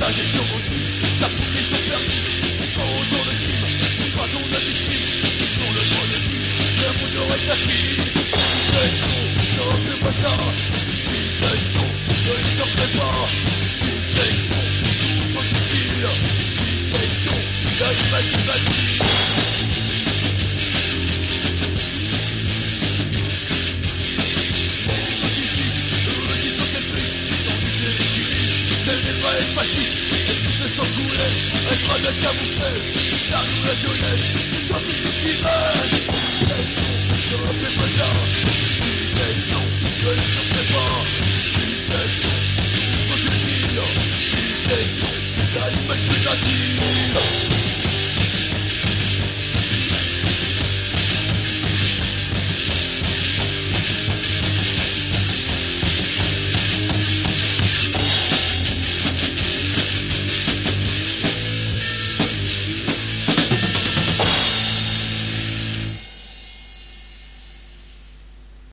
injections reçues, sa poupée sont perdues. Quand autant de crimes, pardon de victime, pour le droit de vie, le monde aurait acquis. Dissection, ne fais pas ça. Dissection, ne t'en fais pas. Dissection, tout trop subtil. Dissection, l'animal qui va nuire. Fasciste, et tout se sent couler, un drame camouflé, car nous la jeunesse.